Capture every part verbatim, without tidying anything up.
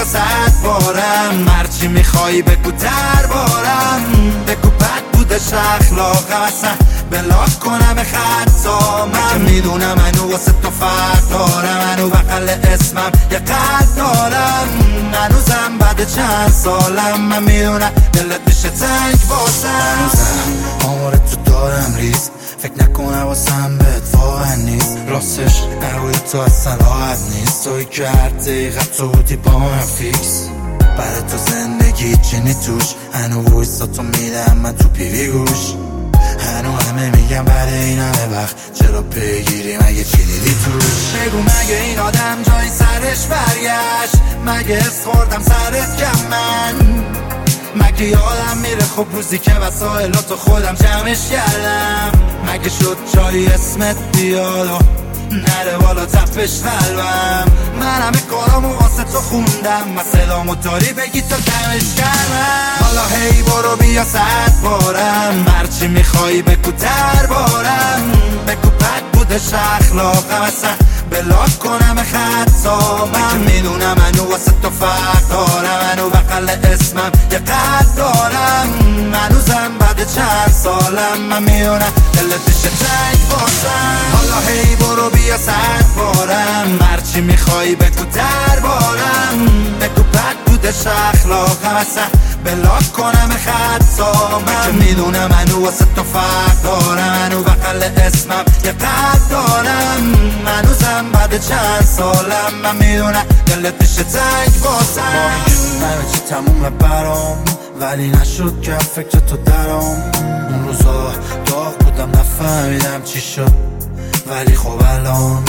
صد بارم، هرچی میخوای بگو دربارم. بگو بد بودش اخلاقم، اصلا بلاک کنم خطا. من میدونم منو واسه تو فرق دارم، منو بغل اسمم یه قلب دارم. هنوزم بعد چند سالم من میدونم دلت میشه تنگ واسم. هنوزم آمار تو دارم ریز، فکر نکنم واسم بهت واقع نیست. راستش نروی تو اصلا راحت نیست، توی که هر دقیقه تو بودی با من فیکس. برای تو زندگی چینی توش، هنو ویستا تو میدم من تو پیوی گوش. هنو همه میگم بعد این همه وقت چرا پیگیری، مگه چی دیدی توش؟ بگو مگه این آدم جای سرش برگشت؟ مگه اس خوردم سرت کم من؟ مگه یادم میره خب روزی که وسایلاتو خودم جمعش کردم؟ مگه شد جایی اسمت بیاد و نره بالا تپش قلبم؟ من همه کارامو واسه تو خوندم، مسئلامو داری بگی تا کمش کردم. حالا هی برو بیا صد بارم، هرچی میخوایی بگو دربارم. بگو بد بودش اخلاقم، اصلا بلاک کنم خطا. من میدونم منو واسه تو فرق دارم، منو بغل اسمم یه قلب دارم. هنوزم بعد چند سالم من میدونم دلت میشه تنگ واسم. حالا هی برو بیا صد بارم، هرچی میخوایی بگو دربارم. بگو بد بودش اخلاقم، اصلا بلاک کنم خطا. من میدونم منو واسه تو فرق دارم، منو بغل اسمم یه قلب دارم. هنوزم بعد چند سالم من میدونم دلت میشه تنگ واسم. همه چی تمومه برام، ولی نشد که فکر تو درام. اون روزا داغ بودم نفهمیدم چی شد، ولی خب الان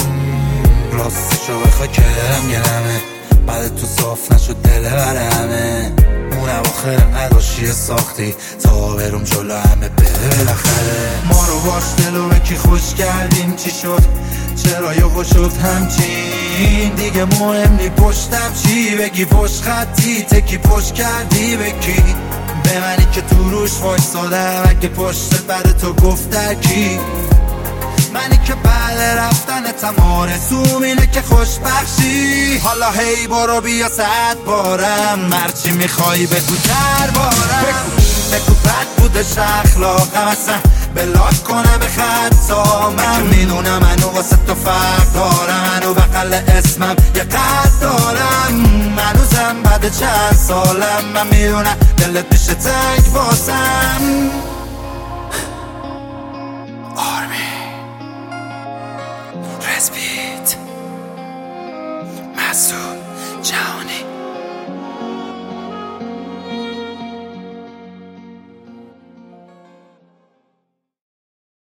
راستشو بخوای که دلم گرمه. بعد تو صاف نشد دل بر همه، اون اواخر نداشتی ساختی تا برم جلو همه بره بالاخره. ما رو باش دلو به کی خوش کردیم، چی شد چرا یهو شد همچین؟ دیگه مهم نی پشتم چی بگی، پشت خطی تکی پشت کردی به کی؟ به منی که تو روش وایسادم، اگه پشت بعد تو گفت کی؟ منی که بعد رفتن تمام رسوم اینه که خوش بخشی. حالا هی برو بیا صد بارم، هرچی میخوایی بگو دربارم. بگو بد بودش اخلاقم، اصلا بلاک کنم خطا. من میدونم منو واسه تو فرق دارم، منو بغل اسمم یه قلب دارم. هنوزم بعد چند سالم من میدونم دلت میشه تنگ واسم. آرمی رزبیت مسعود جهانی.